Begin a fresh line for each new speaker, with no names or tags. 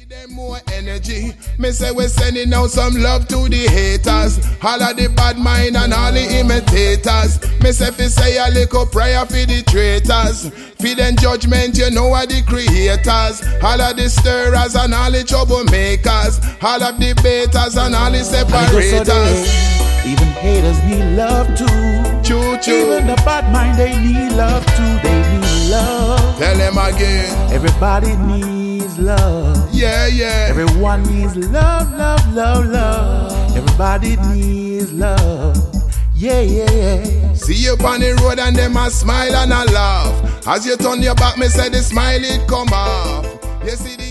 them more energy. Me say we're sending out some love to the haters, all of the bad mind and all the imitators. Me say fi say a little prayer for the traitors, fi them judgment you know are the creators, all of the stirrers and all the troublemakers, all of the beaters and all the separators.
Even haters need love too.
Choo choo.
Even the bad mind they need love too. They need love.
Tell them again.
Everybody needs love.
Yeah, yeah.
Everyone needs love, love, love, love. Everybody needs love. Yeah, yeah, yeah.
See you on the road and them a smile and a laugh. As you turn your back, me say the smile it come off. You see the